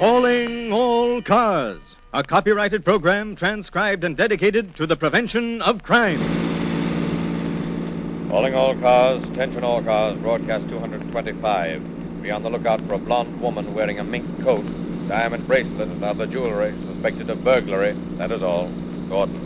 Calling All Cars, a copyrighted program transcribed and dedicated to the prevention of crime. Calling all cars, attention all cars, broadcast 225. Be on the lookout for a blonde woman wearing a mink coat, diamond bracelet, and other jewelry, suspected of burglary. That is all. Gordon.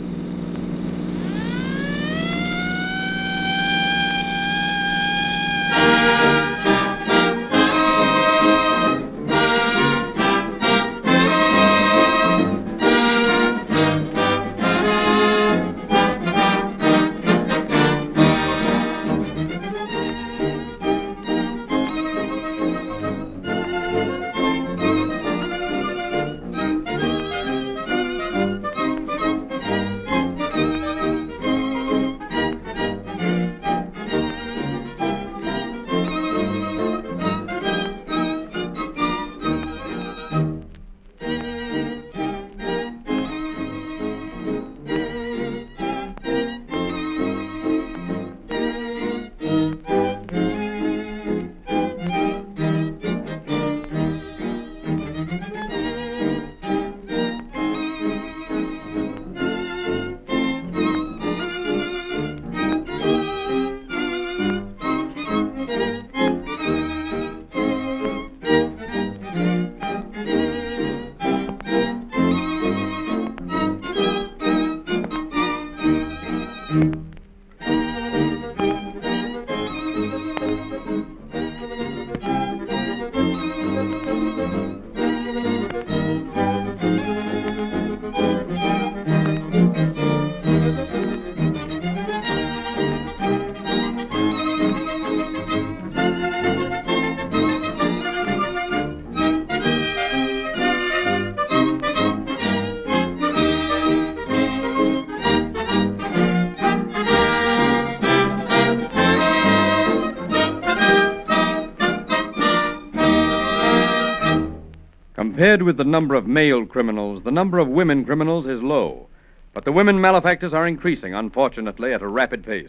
Compared with the number of male criminals, the number of women criminals is low. But the women malefactors are increasing, unfortunately, at a rapid pace.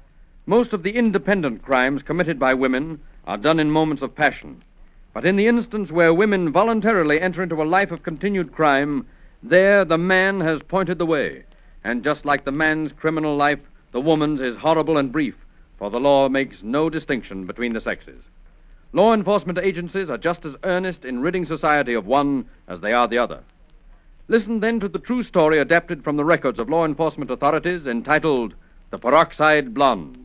Most of the independent crimes committed by women are done in moments of passion. But in the instance where women voluntarily enter into a life of continued crime, there the man has pointed the way. And just like the man's criminal life, the woman's is horrible and brief, for the law makes no distinction between the sexes. Law enforcement agencies are just as earnest in ridding society of one as they are the other. Listen then to the true story adapted from the records of law enforcement authorities entitled The Peroxide Blonde.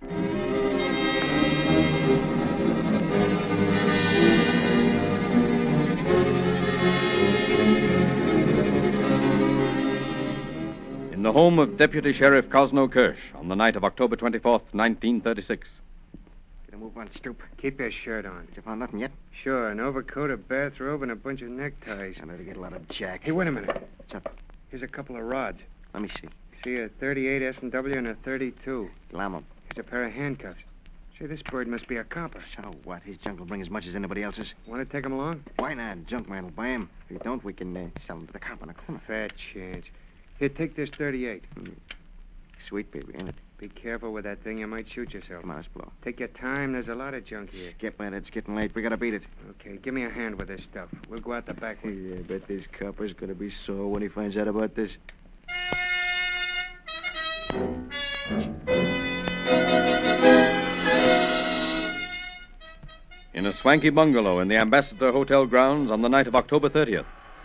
In the home of Deputy Sheriff Cosno Kirsch on the night of October 24th, 1936. Move on, Stoop. Keep your shirt on. You found nothing yet? Sure, an overcoat, a bathrobe, and a bunch of neckties. I better get a lot of jack. Hey, wait a minute. What's up? Here's a couple of rods. Let me see. See, a 38 S&W and a 32. Lamo. Here's a pair of handcuffs. Say, this bird must be a copper. So what? His junk will bring as much as anybody else's. Want to take him along? Why not? Junk man will buy him. If you don't, we can sell him to the cop on the corner. Fat chance. Here, take this 38. Sweet baby, ain't it? Be careful with that thing. You might shoot yourself. Come on, let's blow. Take your time. There's a lot of junk here. Skip, man. It's getting late. We gotta beat it. Okay, give me a hand with this stuff. We'll go out the back way. Yeah, I bet this copper's gonna be sore when he finds out about this. In a swanky bungalow in the Ambassador Hotel grounds on the night of October 30th.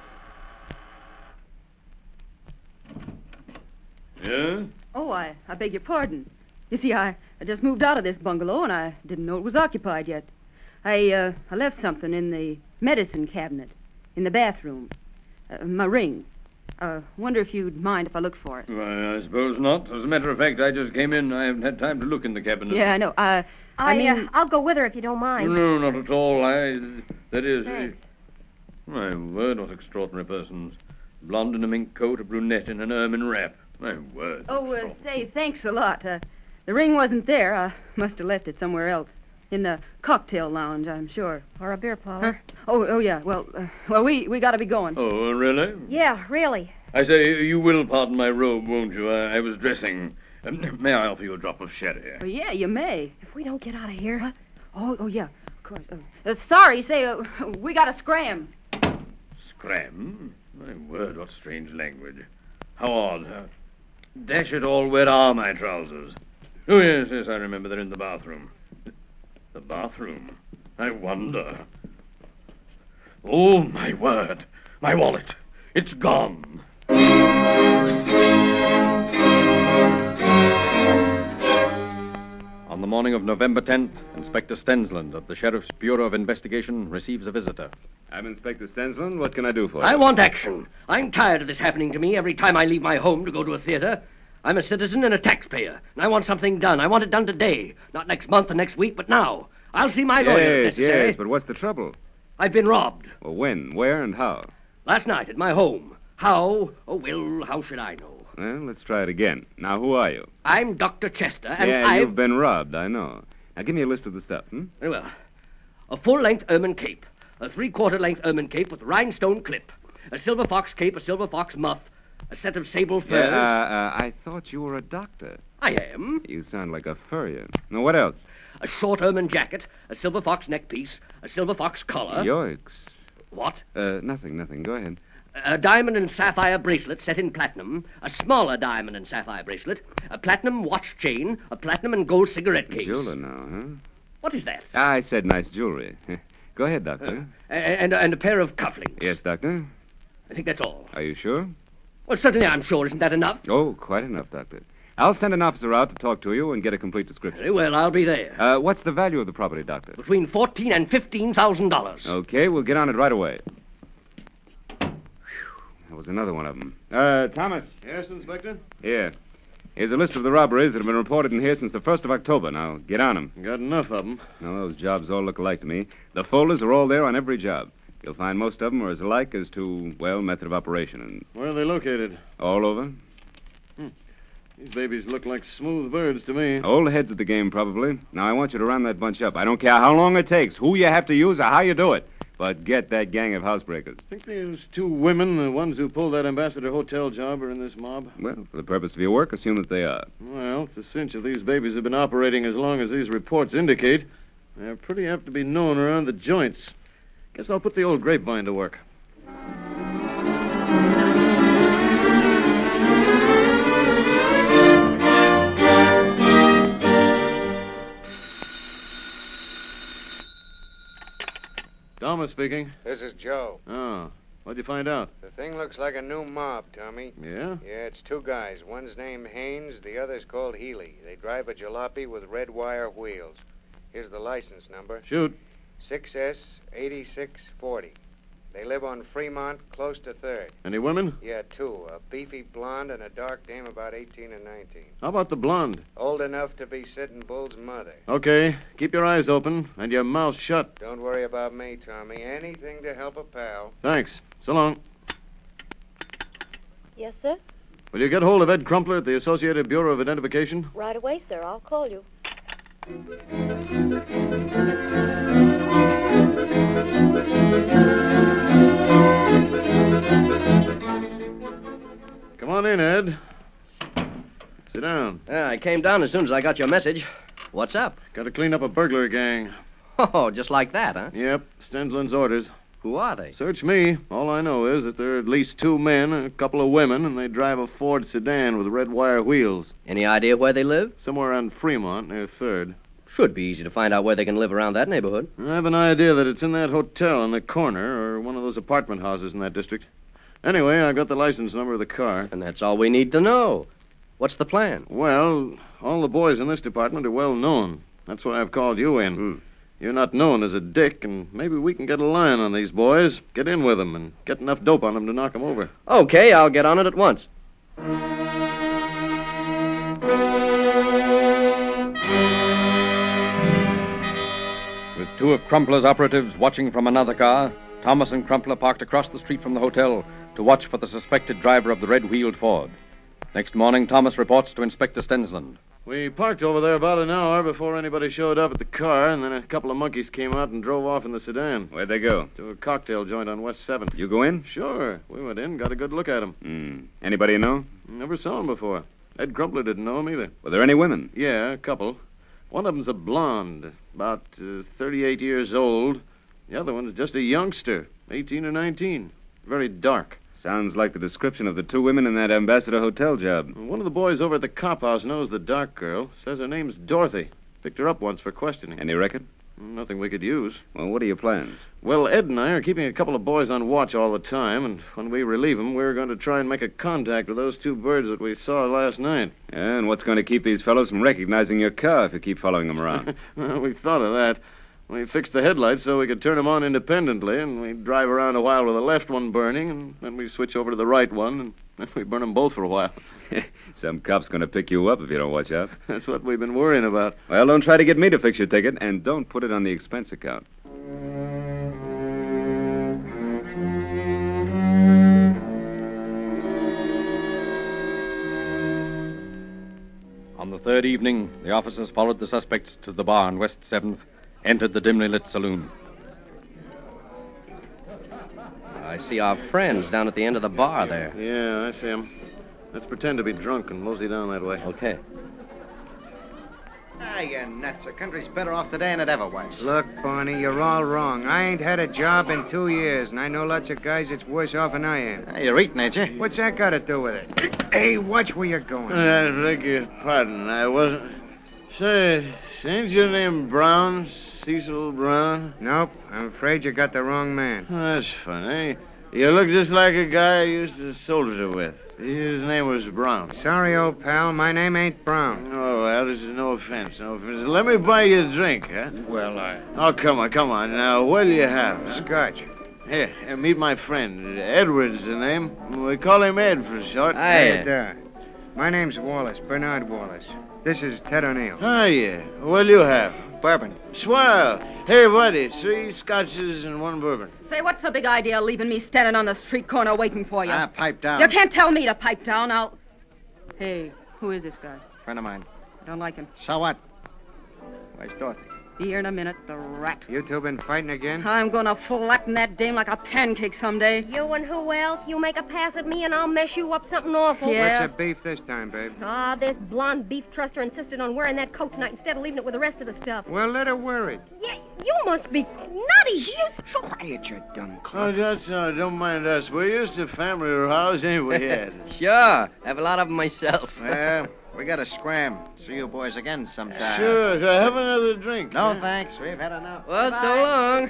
Yeah? Oh, I beg your pardon. You see, I just moved out of this bungalow, and I didn't know it was occupied yet. I left something in the medicine cabinet, in the bathroom. My ring. Wonder if you'd mind if I look for it. Why, I suppose not. As a matter of fact, I just came in. I haven't had time to look in the cabinet. Yeah, I know. I mean... I'll go with her if you don't mind. No, not at all. That is... Thanks. My word, what extraordinary persons. Blonde in a mink coat, a brunette in an ermine wrap. My word. Oh, say, thanks a lot. The ring wasn't there. I must have left it somewhere else. In the cocktail lounge, I'm sure. Or a beer parlor. Huh? Oh, yeah. Well, we got to be going. Oh, really? Yeah, really. I say, you will pardon my robe, won't you? I was dressing. May I offer you a drop of sherry? Oh, yeah, you may. If we don't get out of here... Huh? Oh, yeah, of course. Sorry, say, we got to scram. crime? My word, what strange language. How odd. Dash it all, where are my trousers? Oh, yes, I remember. They're in the bathroom. The bathroom? I wonder. Oh, my word. My wallet. It's gone. On the morning of November 10th, Inspector Stensland of the Sheriff's Bureau of Investigation receives a visitor. I'm Inspector Stensland. What can I do for you? I want action. I'm tired of this happening to me every time I leave my home to go to a theater. I'm a citizen and a taxpayer, and I want something done. I want it done today. Not next month or next week, but now. I'll see my lawyer if necessary. Yes, but what's the trouble? I've been robbed. Well, when, where, and how? Last night at my home. How? Oh, well, how should I know? Well, let's try it again. Now, who are you? I'm Dr. Chester, and You've been robbed, I know. Now, give me a list of the stuff, Very well. A full-length ermine cape. A three-quarter-length ermine cape with rhinestone clip. A silver fox cape, a silver fox muff. A set of sable furs. I thought you were a doctor. I am. You sound like a furrier. Now, what else? A short ermine jacket, a silver fox neckpiece, a silver fox collar. Yoicks. What? Nothing. Go ahead. A diamond and sapphire bracelet set in platinum, a smaller diamond and sapphire bracelet, a platinum watch chain, a platinum and gold cigarette case. Jeweler now, huh? What is that? I said nice jewelry. Go ahead, Doctor. And a pair of cufflinks. Yes, Doctor? I think that's all. Are you sure? Well, certainly I'm sure. Isn't that enough? Oh, quite enough, Doctor. I'll send an officer out to talk to you and get a complete description. Very well, I'll be there. What's the value of the property, Doctor? Between $14,000 and $15,000. Okay, we'll get on it right away. That was another one of them. Thomas. Yes, Inspector? Here. Here's a list of the robberies that have been reported in here since the 1st of October. Now, get on them. Got enough of them. Now, those jobs all look alike to me. The folders are all there on every job. You'll find most of them are as alike as to, well, method of operation. And Where are they located? all over. These babies look like smooth birds to me. Old heads at the game, probably. Now, I want you to round that bunch up. I don't care how long it takes, who you have to use, or how you do it. But get that gang of housebreakers. I think these two women, the ones who pulled that Ambassador Hotel job, are in this mob. Well, for the purpose of your work, assume that they are. Well, it's a cinch if these babies have been operating as long as these reports indicate. They're pretty apt to be known around the joints. Guess I'll put the old grapevine to work. Thomas speaking. This is Joe. Oh, what'd you find out? The thing looks like a new mob, Tommy. Yeah? Yeah, it's two guys. One's named Haynes, the other's called Healy. They drive a jalopy with red wire wheels. Here's the license number. Shoot. 6S8640. They live on Fremont, close to 3rd. Any women? Yeah, two. A beefy blonde and a dark dame about 18 and 19. How about the blonde? Old enough to be Sitting Bull's mother. Okay. Keep your eyes open and your mouth shut. Don't worry about me, Tommy. Anything to help a pal. Thanks. So long. Yes, sir? Will you get hold of Ed Crumpler at the Associated Bureau of Identification? Right away, sir. I'll call you. Come on in, Ed. Sit down. Yeah, I came down as soon as I got your message. What's up? Got to clean up a burglar gang. Oh, just like that, huh? Yep, Stensland's orders. Who are they? Search me. All I know is that there are at least two men and a couple of women, and they drive a Ford sedan with red wire wheels. Any idea where they live? Somewhere on Fremont, near 3rd. Should be easy to find out where they can live around that neighborhood. I have an idea that it's in that hotel in the corner or one of those apartment houses in that district. Anyway, I've got the license number of the car. And that's all we need to know. What's the plan? Well, all the boys in this department are well known. That's why I've called you in. You're not known as a dick, and maybe we can get a line on these boys, get in with them, and get enough dope on them to knock them over. Okay, I'll get on it at once. With two of Crumpler's operatives watching from another car, Thomas and Crumpler parked across the street from the hotel to watch for the suspected driver of the red-wheeled Ford. Next morning, Thomas reports to Inspector Stensland. We parked over there about an hour before anybody showed up at the car, and then a couple of monkeys came out and drove off in the sedan. Where'd they go? To a cocktail joint on West 7th. You go in? Sure. We went in, got a good look at him. Anybody you know? Never saw him before. Ed Crumpler didn't know him either. Were there any women? Yeah, a couple. One of them's a blonde, about 38 years old. The other one's just a youngster, 18 or 19. very dark. Sounds like the description of the two women in that Ambassador Hotel job. One of the boys over at the cop house knows the dark girl. Says her name's Dorothy. Picked her up once for questioning. Any record? Nothing we could use. Well, what are your plans? Well, Ed and I are keeping a couple of boys on watch all the time, and when we relieve them, we're going to try and make a contact with those two birds that we saw last night. And what's going to keep these fellows from recognizing your car if you keep following them around? Well, we thought of that. We fixed the headlights so we could turn them on independently, and we drive around a while with the left one burning, and then we switch over to the right one, and then we burn them both for a while. Some cop's going to pick you up if you don't watch out. That's what we've been worrying about. Well, don't try to get me to fix your ticket, and don't put it on the expense account. On the third evening, the officers followed the suspects to the bar on West 7th, entered the dimly lit saloon. I see our friends down at the end of the bar there. Yeah, I see them. Let's pretend to be drunk and mosey down that way. Okay. Ah, you nuts. The country's better off today than it ever was. Look, Barney, you're all wrong. I ain't had a job in 2 years, and I know lots of guys that's worse off than I am. Ah, you're eating, ain't you? What's that got to do with it? Hey, watch where you're going. I beg your pardon. I wasn't... Say, ain't your name Brown? Cecil Brown? Nope, I'm afraid you got the wrong man. Oh, that's funny. You look just like a guy I used to soldier with. His name was Brown. Sorry, old pal, my name ain't Brown. Oh, well, this is no offense, no offense. Let me buy you a drink, huh? Well, Oh, come on. Now, what do you have? Huh? Scotch. Here, meet my friend. Edward's the name. We call him Ed for short. Ed, my name's Wallace, Bernard Wallace. This is Ted O'Neill. Oh, yeah. What'll you have? Bourbon. Swell. Hey, buddy, 3 scotches and 1 bourbon. Say, what's the big idea of leaving me standing on the street corner waiting for you? Pipe down. You can't tell me to pipe down. Hey, who is this guy? Friend of mine. I don't like him. So what? Where's Dorothy? Be here in a minute, the rat. You two been fighting again? I'm gonna flatten that dame like a pancake someday. You and who else? You make a pass at me and I'll mess you up something awful. Yeah. What's the beef this time, babe? Ah, this blonde beef truster insisted on wearing that coat tonight instead of leaving it with the rest of the stuff. Well, let her wear it. Yeah, you must be nutty. You... Quiet, you dumb Oh, clown. that's all right. Don't mind us. We're used to family rows, ain't we, Ed? Sure. Have a lot of them myself. Well, we gotta scram. See you boys again sometime. Sure. Have another drink. No, huh? thanks. We've had enough. Well, so long.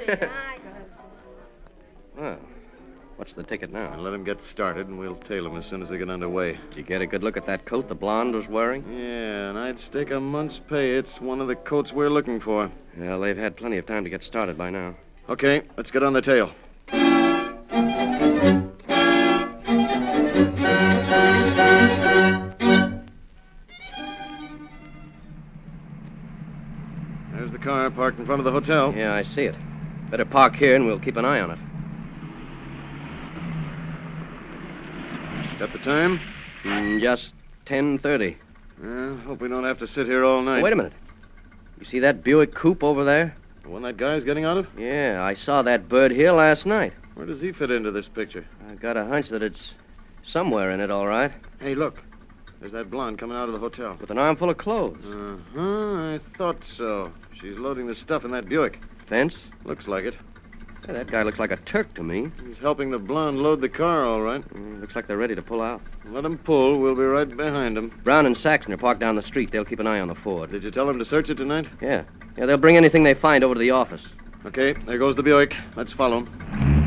Well, what's the ticket now? Let him get started, and we'll tail him as soon as they get underway. Did you get a good look at that coat the blonde was wearing? Yeah, and I'd stake a month's pay. It's one of the coats we're looking for. Well, they've had plenty of time to get started by now. Okay, let's get on the tail. There's the car parked in front of the hotel. Yeah, I see it. Better park here and we'll keep an eye on it. Got the time? Just 10:30. Well, hope we don't have to sit here all night. Wait a minute. You see that Buick coupe over there? The one that guy's getting out of? Yeah, I saw that bird here last night. Where does he fit into this picture? I got a hunch that it's somewhere in it, all right. Hey, look. There's that blonde coming out of the hotel. With an armful of clothes. Uh-huh, I thought so. She's loading the stuff in that Buick. Fence? Looks like it. Hey, that guy looks like a Turk to me. He's helping the blonde load the car, all right. Looks like they're ready to pull out. Let them pull. We'll be right behind them. Brown and Saxon are parked down the street. They'll keep an eye on the Ford. Did you tell them to search it tonight? Yeah, they'll bring anything they find over to the office. Okay, there goes the Buick. Let's follow him.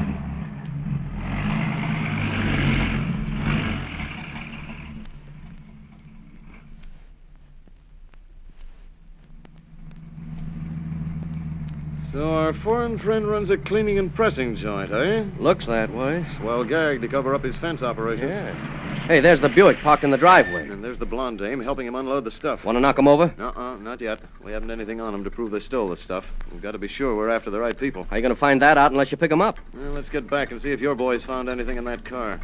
So our foreign friend runs a cleaning and pressing joint, eh? Looks that way. Swell gag to cover up his fence operation. Yeah. Hey, there's the Buick parked in the driveway. And there's the blonde dame helping him unload the stuff. Want to knock him over? Not yet. We haven't anything on him to prove they stole the stuff. We've got to be sure we're after the right people. How you going to find that out unless you pick them up? Well, let's get back and see if your boys found anything in that car.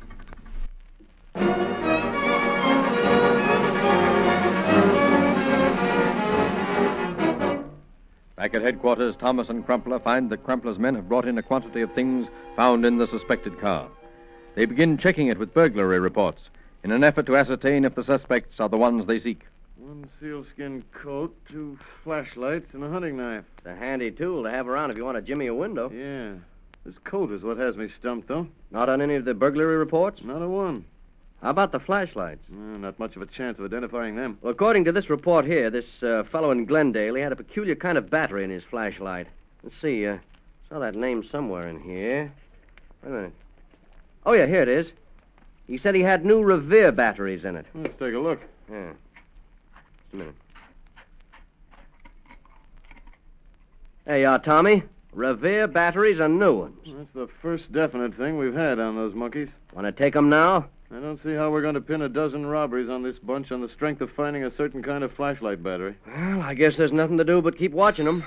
Back at headquarters, Thomas and Crumpler find that Crumpler's men have brought in a quantity of things found in the suspected car. They begin checking it with burglary reports in an effort to ascertain if the suspects are the ones they seek. 1 sealskin coat, 2 flashlights, and a hunting knife. It's a handy tool to have around if you want to jimmy a window. Yeah. This coat is what has me stumped, though. Not on any of the burglary reports? Not a one. How about the flashlights? Not much of a chance of identifying them. Well, according to this report here, this fellow in Glendale, he had a peculiar kind of battery in his flashlight. Let's see, saw that name somewhere in here. Wait a minute. Oh, yeah, here it is. He said he had new Revere batteries in it. Let's take a look. Yeah. Just a minute. There you are, Tommy. Revere batteries are new ones. That's the first definite thing we've had on those monkeys. Want to take them now? I don't see how we're going to pin a dozen robberies on this bunch on the strength of finding a certain kind of flashlight battery. Well, I guess there's nothing to do but keep watching them.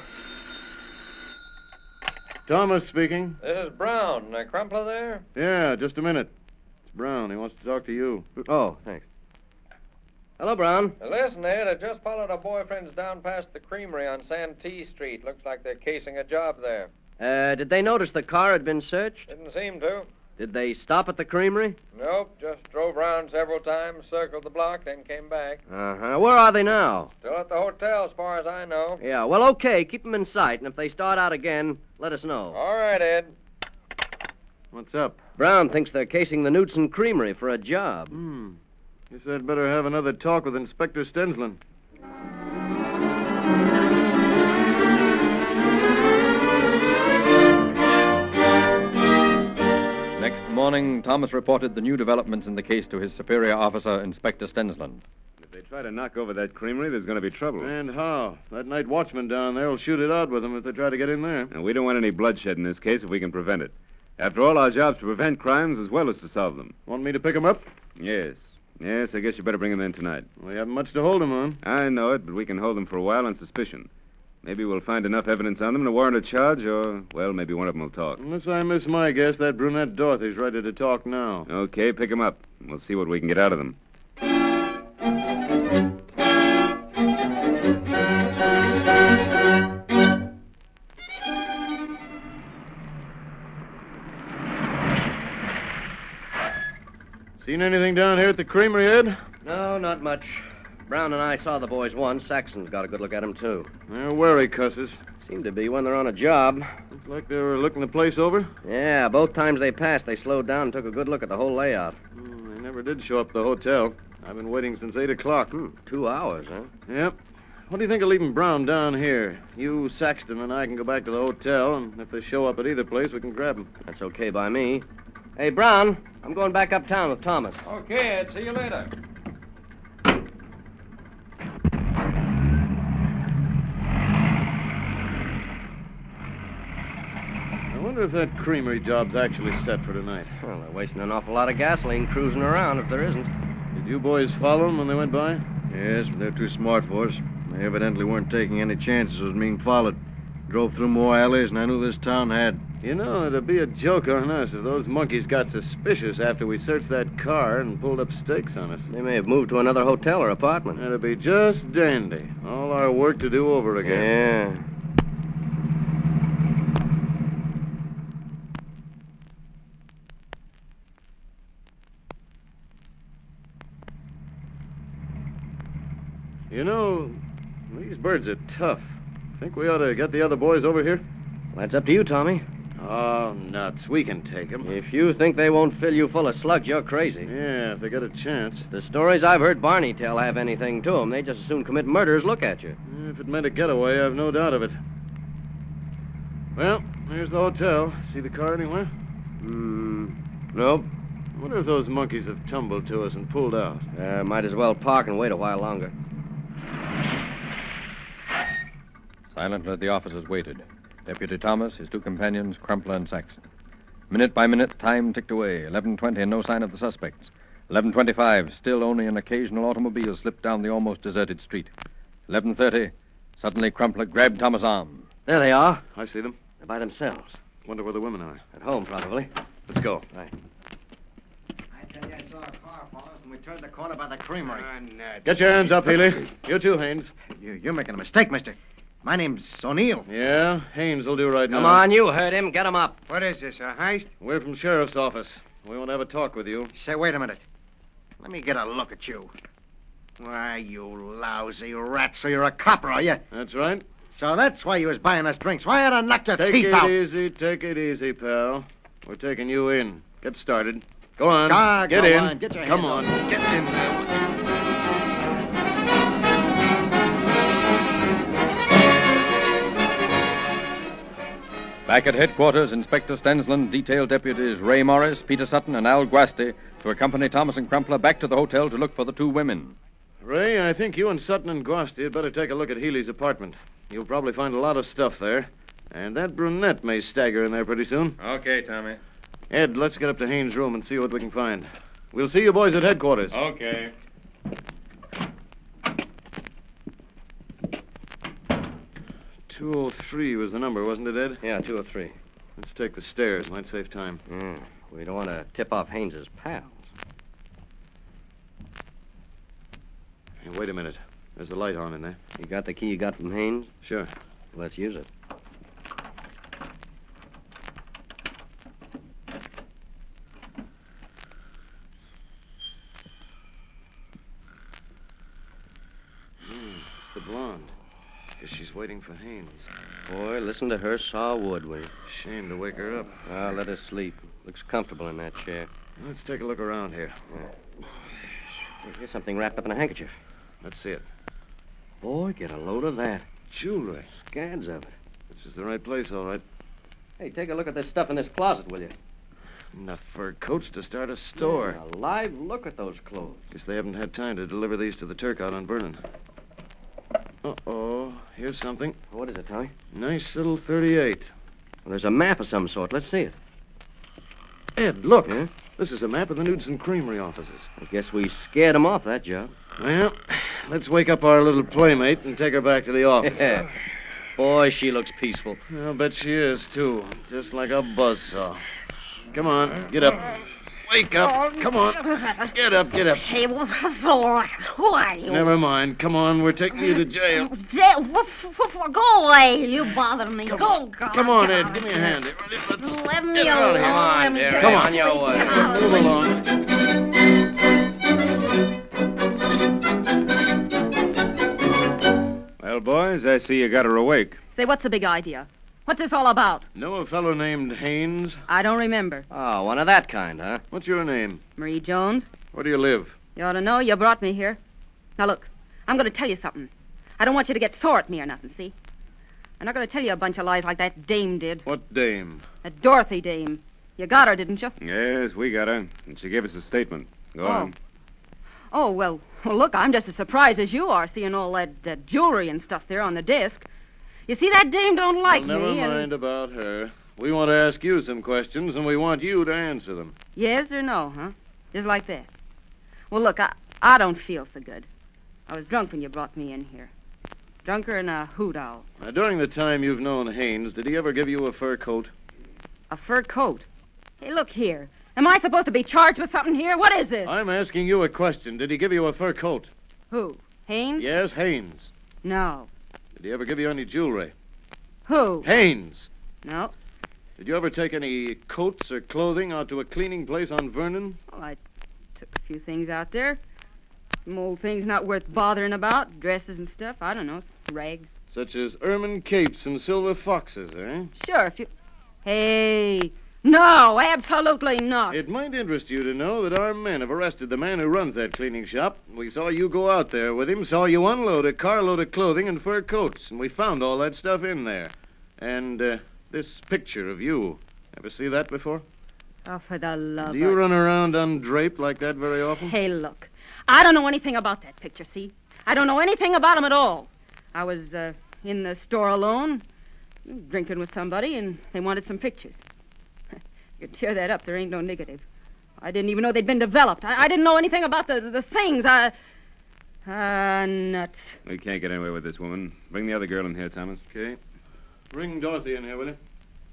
Thomas speaking. This is Brown. Crumpler there? Yeah, just a minute. It's Brown. He wants to talk to you. Oh, thanks. Hello, Brown. Listen, Ed, I just followed our boyfriends down past the creamery on Santee Street. Looks like they're casing a job there. Did they notice the car had been searched? Didn't seem to. Did they stop at the creamery? Nope, just drove around several times, circled the block, then came back. Uh-huh. Where are they now? Still at the hotel, as far as I know. Yeah, well, okay. Keep them in sight, and if they start out again, let us know. All right, Ed. What's up? Brown thinks they're casing the Knudsen Creamery for a job. Guess I'd better have another talk with Inspector Stensland. Next morning, Thomas reported the new developments in the case to his superior officer, Inspector Stensland. If they try to knock over that creamery, there's going to be trouble. And how? That night watchman down there will shoot it out with them if they try to get in there. And we don't want any bloodshed in this case if we can prevent it. After all, our job's to prevent crimes as well as to solve them. Want me to pick 'em up? Yes. Yes, I guess you better bring them in tonight. We haven't much to hold 'em on. I know it, but we can hold them for a while on suspicion. Maybe we'll find enough evidence on them to warrant a charge, or, well, maybe one of them will talk. Unless I miss my guess, that brunette Dorothy's ready to talk now. Okay, pick them up. We'll see what we can get out of them. Seen anything down here at the creamery, Ed? No, not much. Brown and I saw the boys once. Saxon's got a good look at them, too. They're wary cusses. Seem to be when they're on a job. Looks like they were looking the place over. Yeah, both times they passed, they slowed down and took a good look at the whole layout. They never did show up at the hotel. I've been waiting since 8 o'clock. 2 hours, huh? Yep. What do you think of leaving Brown down here? You, Saxton, and I can go back to the hotel, and if they show up at either place, we can grab them. That's okay by me. Hey, Brown, I'm going back uptown with Thomas. Okay, Ed. See you later. I wonder if that creamery job's actually set for tonight. Well, they're wasting an awful lot of gasoline cruising around if there isn't. Did you boys follow them when they went by? Yes, but they're too smart for us. They evidently weren't taking any chances with being followed. Drove through more alleys than I knew this town had. You know, it'd be a joke on us if those monkeys got suspicious after we searched that car and pulled up stakes on us. They may have moved to another hotel or apartment. That'd be just dandy. All our work to do over again. Yeah. You know, these birds are tough. Think we ought to get the other boys over here? Well, that's up to you, Tommy. Oh, nuts. We can take them. If you think they won't fill you full of slugs, you're crazy. Yeah, if they get a chance. The stories I've heard Barney tell have anything to them. They just as soon commit murder as look at you. If it meant a getaway, I've no doubt of it. Well, here's the hotel. See the car anywhere? Nope. I wonder if those monkeys have tumbled to us and pulled out. Might as well park and wait a while longer. Silently, the officers waited. Deputy Thomas, his two companions, Crumpler and Saxon. Minute by minute, time ticked away. 11:20 and no sign of the suspects. 11:25, still only an occasional automobile slipped down the almost deserted street. 11:30, suddenly Crumpler grabbed Thomas' arm. There they are. I see them. They're by themselves. Wonder where the women are. At home, probably. Let's go. Right. I tell you, I saw a car follow us when we turned the corner by the creamery. Get your hands up, Healy. You too, Haynes. You're making a mistake, mister. My name's O'Neill. Yeah, Haynes will do right now. Come on, you heard him. Get him up. What is this, a heist? We're from Sheriff's Office. We want to have a talk with you. Say, wait a minute. Let me get a look at you. Why, you lousy rat, so you're a copper, are you? That's right. So that's why you was buying us drinks. Why had I knock your Take teeth out? Take it easy, pal. We're taking you in. Get started. Go on. Get go in. on. Get your Come hands on. Get in there. Back at headquarters, Inspector Stensland detailed deputies Ray Morris, Peter Sutton, and Al Guasti to accompany Thomas and Crumpler back to the hotel to look for the two women. Ray, I think you and Sutton and Guasti had better take a look at Healy's apartment. You'll probably find a lot of stuff there. And that brunette may stagger in there pretty soon. Okay, Tommy. Ed, let's get up to Haynes' room and see what we can find. We'll see you boys at headquarters. Okay. .203 was the number, wasn't it, Ed? Yeah, 203. Let's take the stairs. Might save time. We don't want to tip off Haynes's pals. Hey, wait a minute. There's a light on in there. You got the key you got from Haynes? Sure. Let's use it. It's the blonde. Guess she's waiting for Haynes. Boy, listen to her saw wood, will you? Shame to wake her up. Well, let her sleep. Looks comfortable in that chair. Let's take a look around here. Here's something wrapped up in a handkerchief. Let's see it. Boy, get a load of that. Jewelry. Scads of it. This is the right place, all right. Hey, take a look at this stuff in this closet, will you? Enough fur coats to start a store. Yeah, a live look at those clothes. Guess they haven't had time to deliver these to the Turk out on Vernon. Uh-oh. Here's something. What is it, Tommy? Nice little 38. Well, there's a map of some sort. Let's see it. Ed, look. Yeah? This is a map of the Knudsen Creamery offices. I guess we scared them off that job. Well, let's wake up our little playmate and take her back to the office. Boy, she looks peaceful. I'll bet she is, too. Just like a buzzsaw. Come on, get up. Wake up. Come on. Get up, get up. Hey, who are you? Never mind. Come on, we're taking you to jail. Go away. You bother me. Go. Come on, Ed. Give me a hand. Let me Get out of here. alone. Come on, dear. Come on your way. Move along. Well, boys, I see you got her awake. Say, what's the big idea? What's this all about? Know a fellow named Haynes? I don't remember. Oh, one of that kind, huh? What's your name? Marie Jones. Where do you live? You ought to know. You brought me here. Now, look, I'm going to tell you something. I don't want you to get sore at me or nothing, see? I'm not going to tell you a bunch of lies like that dame did. What dame? That Dorothy dame. You got her, didn't you? Yes, we got her. And she gave us a statement. Go on. Oh, well, look, I'm just as surprised as you are seeing all that jewelry and stuff there on the desk. You see, that dame don't like Well, never me. mind about her. We want to ask you some questions, and we want you to answer them. Yes or no, huh? Just like that. Well, look, I don't feel so good. I was drunk when you brought me in here. Drunker than a hoot owl. Now, during the time you've known Haynes, did he ever give you a fur coat? A fur coat? Hey, look here. Am I supposed to be charged with something here? What is this? I'm asking you a question. Did he give you a fur coat? Who? Haynes? Yes, Haynes. No. Did he ever give you any jewelry? Who? Haynes. No. Did you ever take any coats or clothing out to a cleaning place on Vernon? Well, I took a few things out there. Some old things not worth bothering about. Dresses and stuff. I don't know. Rags. Such as ermine capes and silver foxes, eh? Sure, if you... Hey... No, absolutely not. It might interest you to know that our men have arrested the man who runs that cleaning shop. We saw you go out there with him, saw you unload a carload of clothing and fur coats, and we found all that stuff in there. And this picture of you. Ever see that before? Oh, for the love Do you of... run around undraped like that very often? Hey, look. I don't know anything about that picture, see? I don't know anything about him at all. I was in the store alone, drinking with somebody, and they wanted some pictures. You tear that up, there ain't no negative. I didn't even know they'd been developed. I didn't know anything about the things. Nuts. We can't get anywhere with this woman. Bring the other girl in here, Thomas. Okay. Bring Dorothy in here, will you?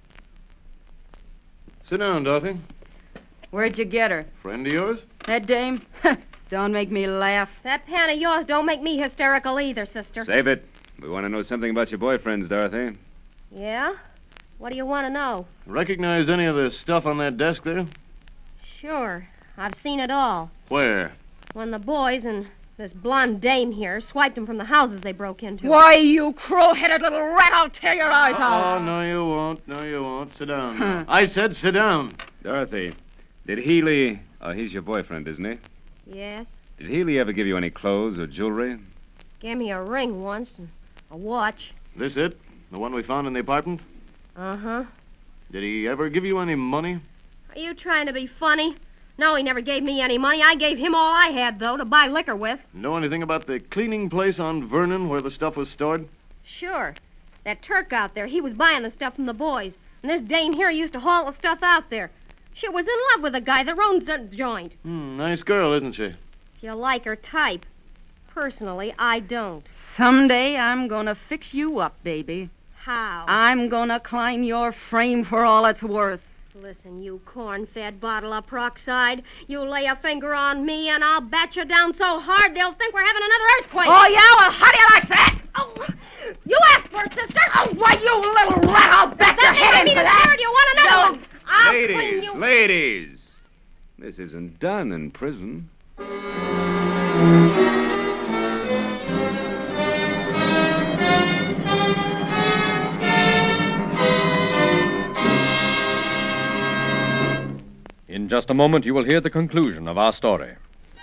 Sit down, Dorothy. Where'd you get her? Friend of yours? That dame? Don't make me laugh. That pan of yours don't make me hysterical either, sister. Save it. We want to know something about your boyfriends, Dorothy. Yeah? What do you want to know? Recognize any of the stuff on that desk there? Sure. I've seen it all. Where? When the boys and This blonde dame here swiped them from the houses they broke into. Why, you crow-headed little rat, I'll tear your eyes out. Oh, no, you won't. No, you won't. Sit down. Now. I said sit down. Dorothy, did Healy... Oh, he's your boyfriend, isn't he? Yes? Did Healy ever give you any clothes or jewelry? Gave me a ring once and a watch. This it? The one we found in the apartment? Uh-huh. Did he ever give you any money? Are you trying to be funny? No, he never gave me any money. I gave him all I had, though, to buy liquor with. Know anything about the cleaning place on Vernon where the stuff was stored? Sure. That Turk out there, he was buying the stuff from the boys. And this dame here used to haul the stuff out there. She was in love with the guy that owns the joint. Nice girl, isn't she? If you like her type. Personally, I don't. Someday I'm gonna fix you up, baby. How? I'm gonna climb your frame for all it's worth. Listen, you corn-fed bottle of peroxide. You lay a finger on me, and I'll bat you down so hard they'll think we're having another earthquake. Oh, yeah? Well, how do you like that? Oh, you asked for it, sister. Oh, why, you little rat, I'll bat your head in for that. Do you want another one? I'll clean you. Ladies! This isn't done in prison. In just a moment, you will hear the conclusion of our story.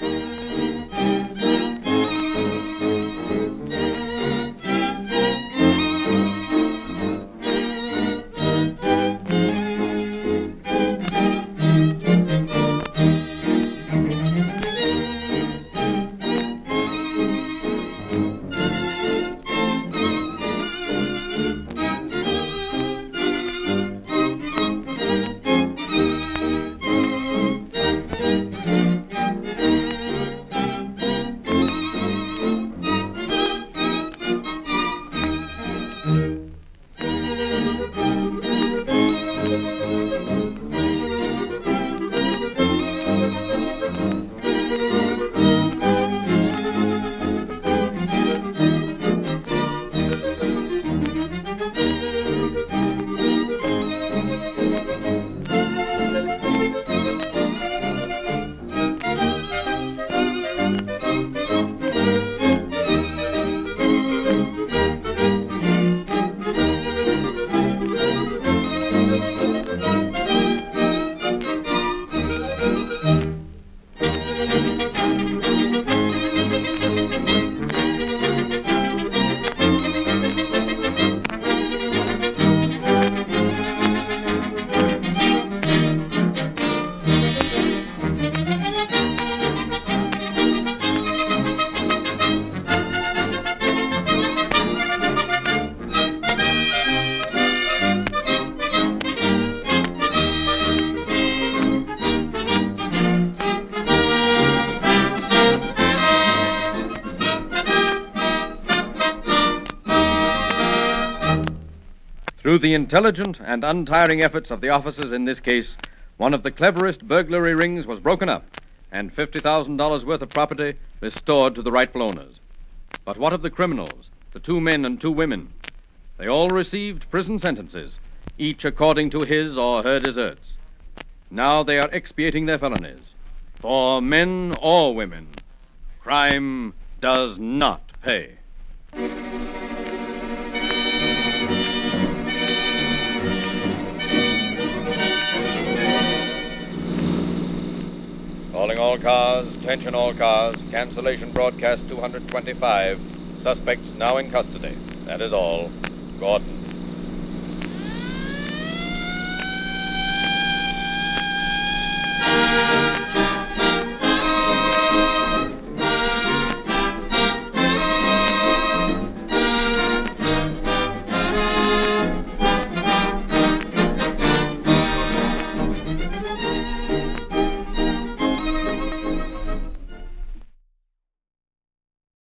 Through the intelligent and untiring efforts of the officers in this case, one of the cleverest burglary rings was broken up and $50,000 worth of property restored to the rightful owners. But what of the criminals, the 2 men and 2 women? They all received prison sentences, each according to his or her deserts. Now they are expiating their felonies. For men or women, crime does not pay. Calling all cars, attention all cars, cancellation broadcast 225. Suspects now in custody. That is all. Gordon.